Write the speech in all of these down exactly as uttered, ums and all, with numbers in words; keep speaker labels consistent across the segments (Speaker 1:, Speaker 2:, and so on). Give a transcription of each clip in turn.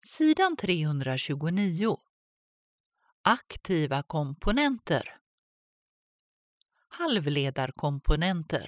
Speaker 1: Sidan trehundratjugonio. Aktiva komponenter. Halvledarkomponenter.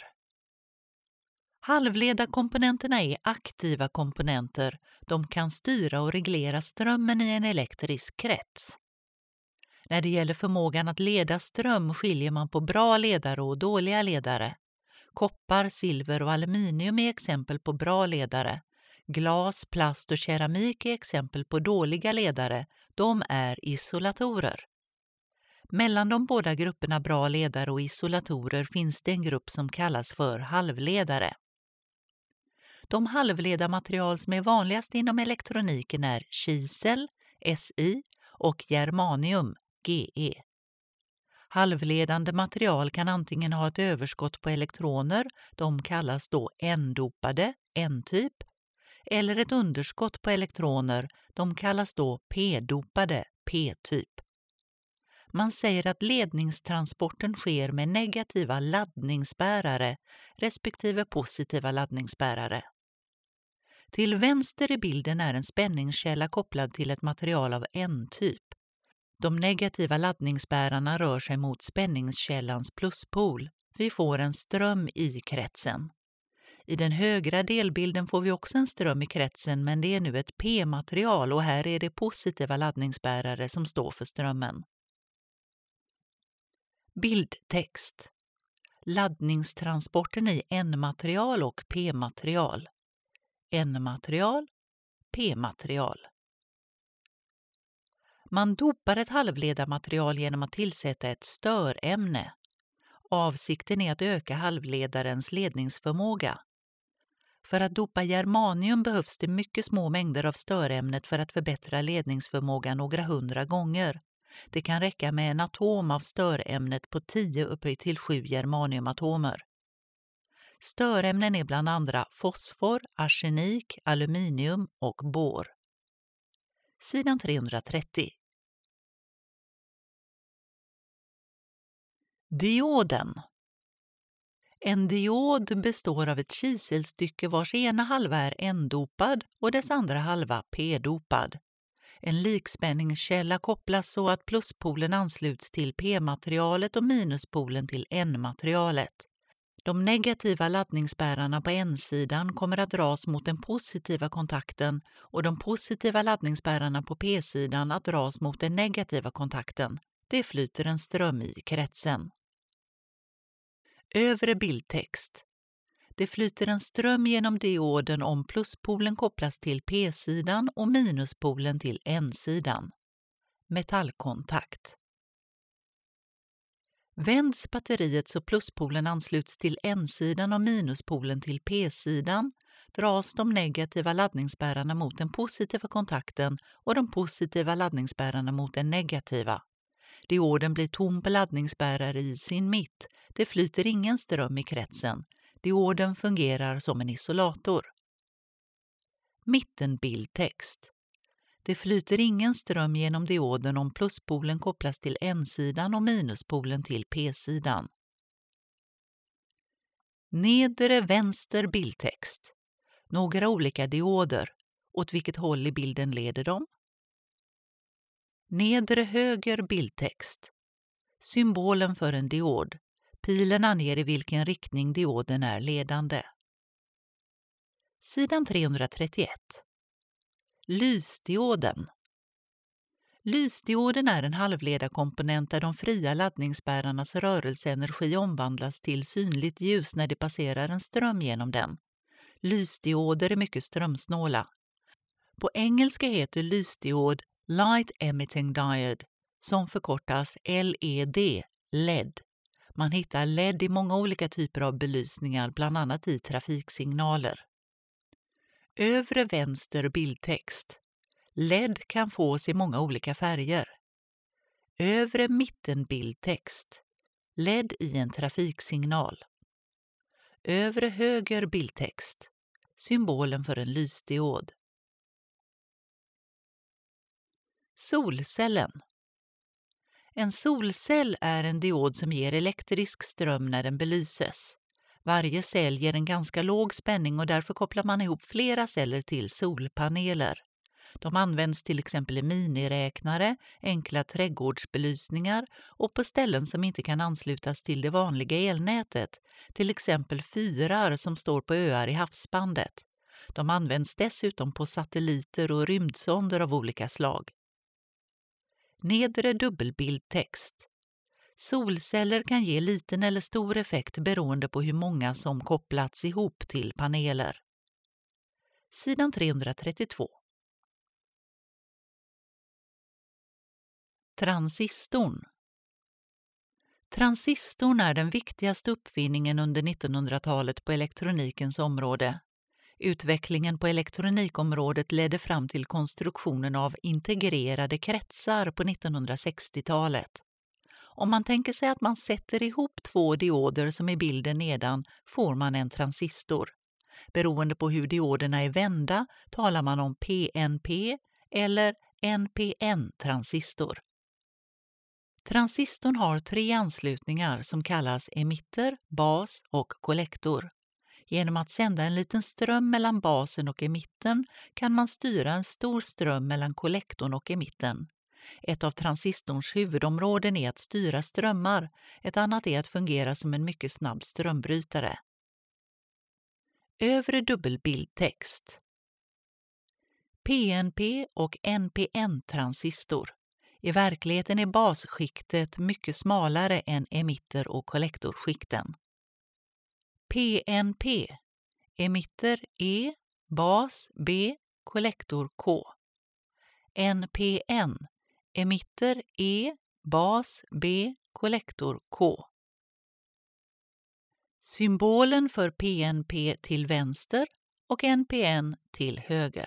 Speaker 1: Halvledarkomponenterna är aktiva komponenter. De kan styra och reglera strömmen i en elektrisk krets. När det gäller förmågan att leda ström skiljer man på bra ledare och dåliga ledare. Koppar, silver och aluminium är exempel på bra ledare. Glas, plast och keramik är exempel på dåliga ledare. De är isolatorer. Mellan de båda grupperna bra ledare och isolatorer finns det en grupp som kallas för halvledare. De halvledarmaterial som är vanligast inom elektroniken är kisel, S I, och germanium, G E. Halvledande material kan antingen ha ett överskott på elektroner, de kallas då N-dopade, N-typ, eller ett underskott på elektroner, de kallas då P-dopade, P-typ. Man säger att ledningstransporten sker med negativa laddningsbärare respektive positiva laddningsbärare. Till vänster i bilden är en spänningskälla kopplad till ett material av N-typ. De negativa laddningsbärarna rör sig mot spänningskällans pluspol. Vi får en ström i kretsen. I den högra delbilden får vi också en ström i kretsen, men det är nu ett P-material och här är det positiva laddningsbärare som står för strömmen. Bildtext. Laddningstransporten i N-material och P-material. N-material, P-material. Man dopar ett halvledarmaterial genom att tillsätta ett störämne. Avsikten är att öka halvledarens ledningsförmåga. För att dopa germanium behövs det mycket små mängder av störämnet för att förbättra ledningsförmågan några hundra gånger. Det kan räcka med en atom av störämnet på tio upphöjt till sju germaniumatomer. Störämnen är bland andra fosfor, arsenik, aluminium och bor. Sidan trehundratrettio. Dioden. En diod består av ett kiselstycke vars ena halva är N-dopad och dess andra halva P-dopad. En likspänningskälla kopplas så att pluspolen ansluts till P-materialet och minuspolen till N-materialet. De negativa laddningsbärarna på N-sidan kommer att dras mot den positiva kontakten och de positiva laddningsbärarna på P-sidan att dras mot den negativa kontakten. Det flyter en ström i kretsen. Övre bildtext. Det flyter en ström genom dioden om pluspolen kopplas till P-sidan och minuspolen till N-sidan. Metallkontakt. Vänds batteriet så pluspolen ansluts till N-sidan och minuspolen till P-sidan dras de negativa laddningsbärarna mot den positiva kontakten och de positiva laddningsbärarna mot den negativa. Dioden blir tom på laddningsbärare i sin mitt. Det flyter ingen ström i kretsen. Dioden fungerar som en isolator. Mittenbildtext. Det flyter ingen ström genom dioden om pluspolen kopplas till N-sidan och minuspolen till P-sidan. Nedre vänster bildtext. Några olika dioder. Åt vilket håll i bilden leder de? Nedre höger bildtext. Symbolen för en diod. Pilen anger i vilken riktning dioden är ledande. Sidan trehundratrettioett. Lysdioden. Lysdioden är en halvledarkomponent där de fria laddningsbärarnas rörelseenergi omvandlas till synligt ljus när det passerar en ström genom den. Lysdioder är mycket strömsnåla. På engelska heter lysdiod Light Emitting Diode, som förkortas L E D, L E D. Man hittar L E D i många olika typer av belysningar, bland annat i trafiksignaler. Övre vänster bildtext. L E D kan fås i många olika färger. Övre mitten bildtext. L E D i en trafiksignal. Övre höger bildtext. Symbolen för en lysdiod. Solcellen. En solcell är en diod som ger elektrisk ström när den belyses. Varje cell ger en ganska låg spänning och därför kopplar man ihop flera celler till solpaneler. De används till exempel i miniräknare, enkla trädgårdsbelysningar och på ställen som inte kan anslutas till det vanliga elnätet, till exempel fyrar som står på öar i havsbandet. De används dessutom på satelliter och rymdsonder av olika slag. Nedre dubbelbildtext. Solceller kan ge liten eller stor effekt beroende på hur många som kopplats ihop till paneler. Sidan trehundratrettiotvå. Transistorn. Transistorn är den viktigaste uppfinningen under nittonhundratalet på elektronikens område. Utvecklingen på elektronikområdet ledde fram till konstruktionen av integrerade kretsar på nittonhundrasextiotalet. Om man tänker sig att man sätter ihop två dioder som i bilden nedan får man en transistor. Beroende på hur dioderna är vända talar man om P N P eller N P N-transistor. Transistorn har tre anslutningar som kallas emitter, bas och kollektor. Genom att sända en liten ström mellan basen och emittern kan man styra en stor ström mellan kollektorn och emittern. Ett av transistorns huvudområden är att styra strömmar, ett annat är att fungera som en mycket snabb strömbrytare. Övre dubbelbildtext. P N P och N P N-transistor. I verkligheten är basskiktet mycket smalare än emitter- och kollektorskikten. P N P, emitter E, bas B, kollektor K. N P N, emitter E, bas B, kollektor K. Symbolen för P N P till vänster och N P N till höger.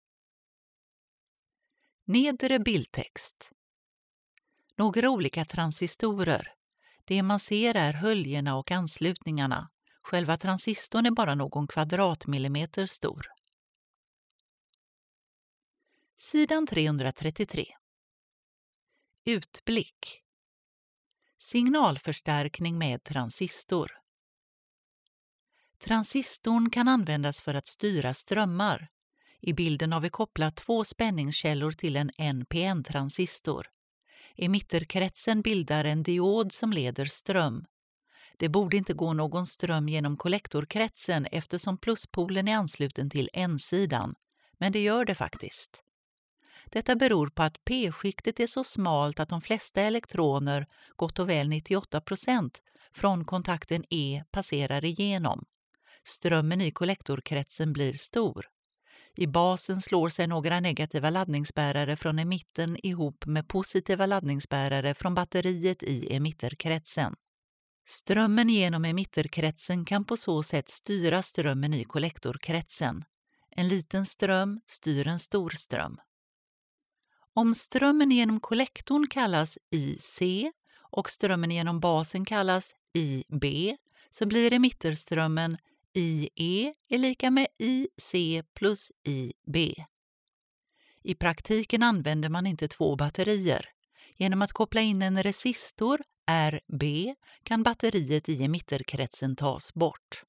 Speaker 1: Nedre bildtext. Några olika transistorer. Det man ser är höljena och anslutningarna. Själva transistorn är bara någon kvadratmillimeter stor. Sidan trehundratrettiotre. Utblick. Signalförstärkning med transistor. Transistorn kan användas för att styra strömmar. I bilden har vi kopplat två spänningskällor till en N P N-transistor. Emitterkretsen bildar en diod som leder ström. Det borde inte gå någon ström genom kollektorkretsen eftersom pluspolen är ansluten till N-sidan, men det gör det faktiskt. Detta beror på att P-skiktet är så smalt att de flesta elektroner, gott och väl nittioåtta procent, från kontakten E passerar igenom. Strömmen i kollektorkretsen blir stor. I basen slår sig några negativa laddningsbärare från emittern ihop med positiva laddningsbärare från batteriet i emitterkretsen. Strömmen genom emitterkretsen kan på så sätt styra strömmen i kollektorkretsen. En liten ström styr en stor ström. Om strömmen genom kollektorn kallas I C och strömmen genom basen kallas I B så blir emitterströmmen I E är lika med I C plus I B. I praktiken använder man inte två batterier. Genom att koppla in en resistor, R B, kan batteriet i emitterkretsen tas bort.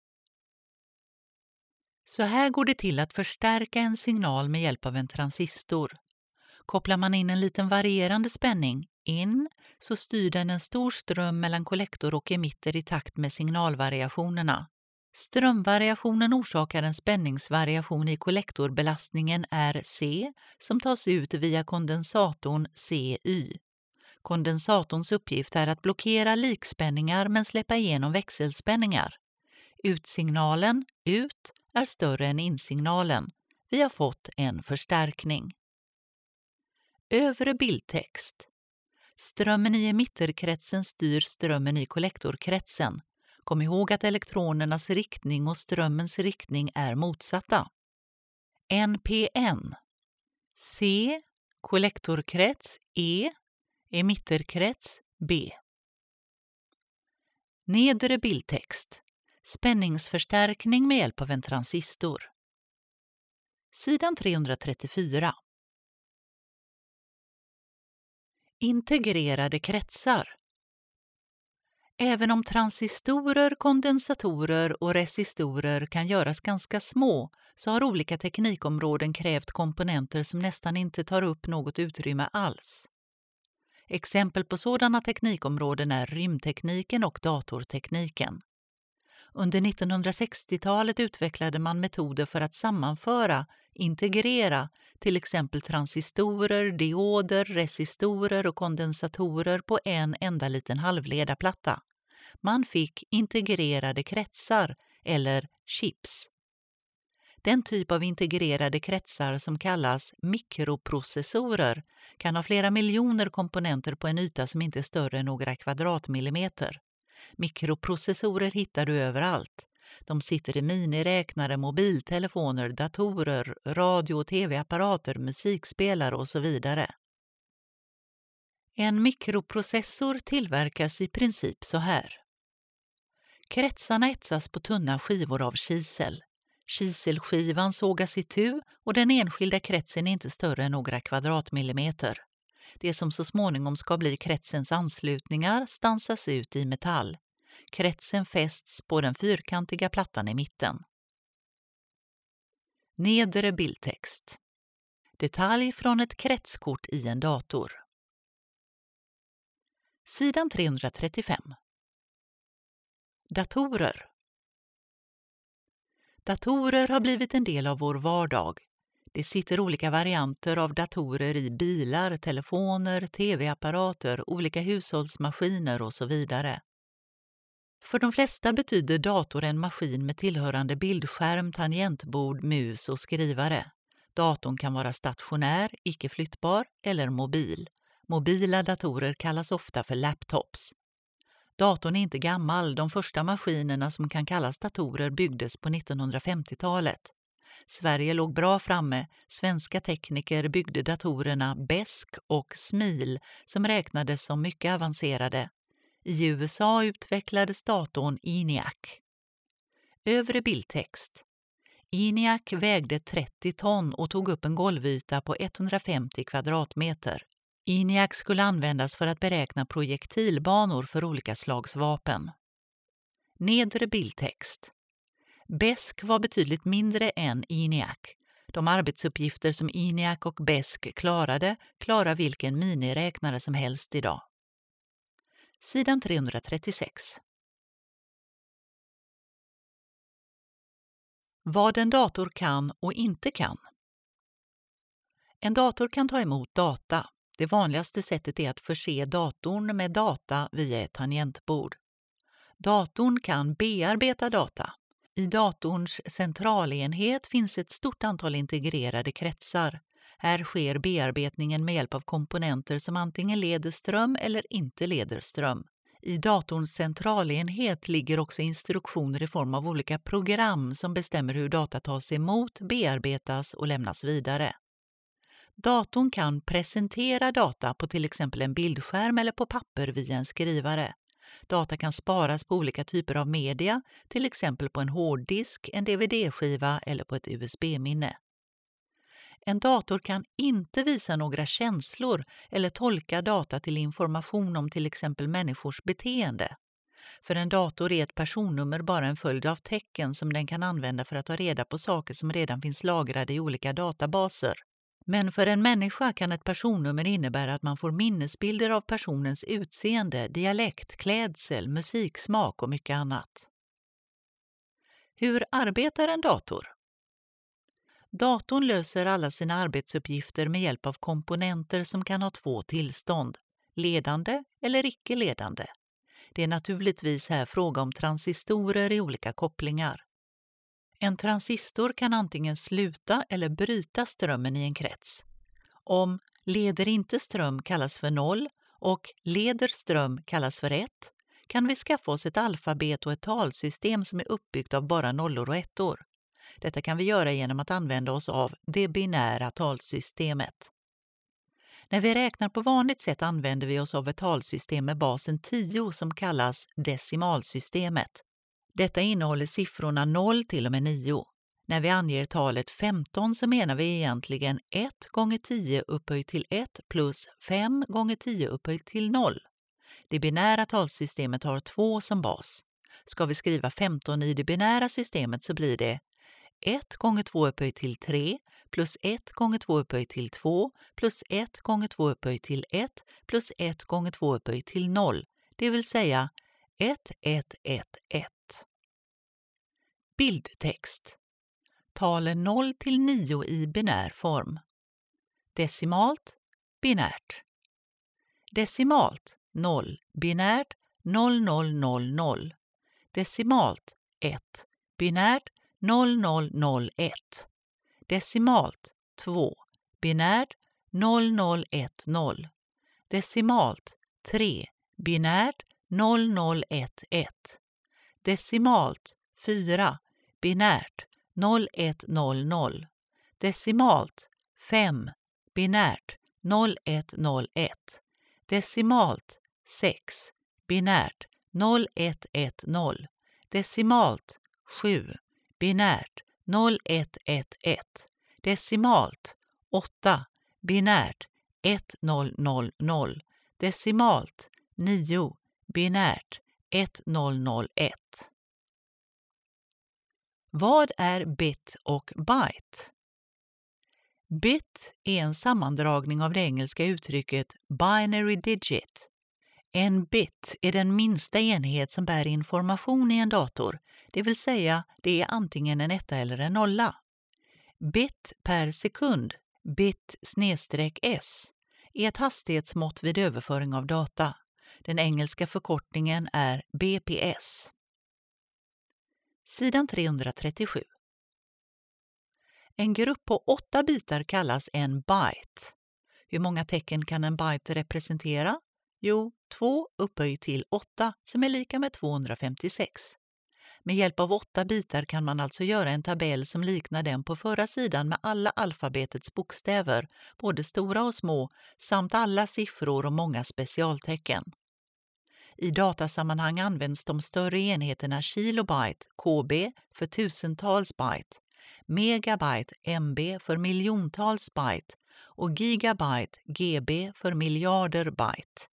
Speaker 1: Så här går det till att förstärka en signal med hjälp av en transistor. Kopplar man in en liten varierande spänning, in, så styr den en stor ström mellan kollektor och emitter i takt med signalvariationerna. Strömvariationen orsakar en spänningsvariation i kollektorbelastningen R C som tas ut via kondensatorn C Y. Kondensatorns uppgift är att blockera likspänningar men släppa igenom växelspänningar. Utsignalen, ut, är större än insignalen. Vi har fått en förstärkning. Övre bildtext. Strömmen i emitterkretsen styr strömmen i kollektorkretsen. Kom ihåg att elektronernas riktning och strömmens riktning är motsatta. N P N. C, kollektorkrets E, emitterkrets B. Nedre bildtext. Spänningsförstärkning med hjälp av en transistor. Sidan trehundratrettiofyra. Integrerade kretsar. Även om transistorer, kondensatorer och resistorer kan göras ganska små så har olika teknikområden krävt komponenter som nästan inte tar upp något utrymme alls. Exempel på sådana teknikområden är rymdtekniken och datortekniken. Under nittonhundrasextiotalet utvecklade man metoder för att sammanföra, integrera till exempel transistorer, dioder, resistorer och kondensatorer på en enda liten halvledarplatta. Man fick integrerade kretsar eller chips. Den typ av integrerade kretsar som kallas mikroprocessorer kan ha flera miljoner komponenter på en yta som inte är större än några kvadratmillimeter. Mikroprocessorer hittar du överallt. De sitter i miniräknare, mobiltelefoner, datorer, radio- och tv-apparater, musikspelare och så vidare. En mikroprocessor tillverkas i princip så här. Kretsarna etsas på tunna skivor av kisel. Kiselskivan sågas itu och den enskilda kretsen är inte större än några kvadratmillimeter. Det som så småningom ska bli kretsens anslutningar stansas ut i metall. Kretsen fästs på den fyrkantiga plattan i mitten. Nedre bildtext. Detalj från ett kretskort i en dator. Sidan trehundratrettiofem. Datorer. Datorer har blivit en del av vår vardag. Det sitter olika varianter av datorer i bilar, telefoner, tv-apparater, olika hushållsmaskiner och så vidare. För de flesta betyder dator en maskin med tillhörande bildskärm, tangentbord, mus och skrivare. Datorn kan vara stationär, icke flyttbar eller mobil. Mobila datorer kallas ofta för laptops. Datorn är inte gammal. De första maskinerna som kan kallas datorer byggdes på nittonhundrafemtiotalet. Sverige låg bra framme. Svenska tekniker byggde datorerna BESK och SMIL som räknades som mycket avancerade. I U S A utvecklades datorn ENIAC. Övre bildtext. ENIAC vägde trettio ton och tog upp en golvyta på etthundrafemtio kvadratmeter. ENIAC skulle användas för att beräkna projektilbanor för olika slags vapen. Nedre bildtext. BESK var betydligt mindre än ENIAC. De arbetsuppgifter som ENIAC och BESK klarade klarar vilken miniräknare som helst idag. Sidan trehundratrettiosex. Vad en dator kan och inte kan. En dator kan ta emot data. Det vanligaste sättet är att förse datorn med data via ett tangentbord. Datorn kan bearbeta data. I datorns centralenhet finns ett stort antal integrerade kretsar. Här sker bearbetningen med hjälp av komponenter som antingen leder ström eller inte leder ström. I datorns centralenhet ligger också instruktioner i form av olika program som bestämmer hur data tas emot, bearbetas och lämnas vidare. Datorn kan presentera data på till exempel en bildskärm eller på papper via en skrivare. Data kan sparas på olika typer av media, till exempel på en hårddisk, en D V D-skiva eller på ett U S B-minne. En dator kan inte visa några känslor eller tolka data till information om till exempel människors beteende. För en dator är ett personnummer bara en följd av tecken som den kan använda för att ta reda på saker som redan finns lagrade i olika databaser. Men för en människa kan ett personnummer innebära att man får minnesbilder av personens utseende, dialekt, klädsel, musiksmak och mycket annat. Hur arbetar en dator? Datorn löser alla sina arbetsuppgifter med hjälp av komponenter som kan ha två tillstånd, ledande eller icke-ledande. Det är naturligtvis här fråga om transistorer i olika kopplingar. En transistor kan antingen sluta eller bryta strömmen i en krets. Om leder inte ström kallas för noll och leder ström kallas för ett kan vi skaffa oss ett alfabet och ett talsystem som är uppbyggt av bara nollor och ettor. Detta kan vi göra genom att använda oss av det binära talsystemet. När vi räknar på vanligt sätt använder vi oss av ett talsystem med basen tio som kallas decimalsystemet. Detta innehåller siffrorna noll till och med nio. När vi anger talet femton så menar vi egentligen ett gånger tio upphöjt till ett plus fem gånger tio upphöjt till noll. Det binära talsystemet har två som bas. Ska vi skriva femton i det binära systemet så blir det ett gånger två upphöjt till tre plus ett gånger två upphöjt till två plus ett gånger två upphöjt till ett plus ett gånger två upphöjt till noll, det vill säga ett, ett, ett, ett. Bildtext. Talen noll till nio i binär form. Decimalt, binärt. Decimalt noll, binärt noll noll noll noll. Decimalt ett, binärt noll noll noll ett. Decimalt två, binärt noll noll ett noll. Decimalt tre, binärt noll noll ett ett. Decimalt fyra, binärt noll ett noll noll. Decimalt fem, binärt noll ett noll ett. Decimalt sex, binärt noll ett ett noll. Decimalt sju, binärt noll ett ett ett. Decimalt åtta, binärt ett noll noll noll. Decimalt nio, binärt ett noll noll ett. Vad är bit och byte? Bit är en sammandragning av det engelska uttrycket binary digit. En bit är den minsta enhet som bär information i en dator, det vill säga det är antingen en etta eller en nolla. Bit per sekund, bit snedstreck s, är ett hastighetsmått vid överföring av data. Den engelska förkortningen är B P S. Sidan trehundratrettiosju. En grupp på åtta bitar kallas en byte. Hur många tecken kan en byte representera? Jo, två upphöjt till åtta som är lika med tvåhundrafemtiosex. Med hjälp av åtta bitar kan man alltså göra en tabell som liknar den på förra sidan med alla alfabetets bokstäver, både stora och små, samt alla siffror och många specialtecken. I datasammanhang används de större enheterna kilobyte, K B, för tusentals byte, megabyte, M B, för miljontals byte och gigabyte, G B, för miljarder byte.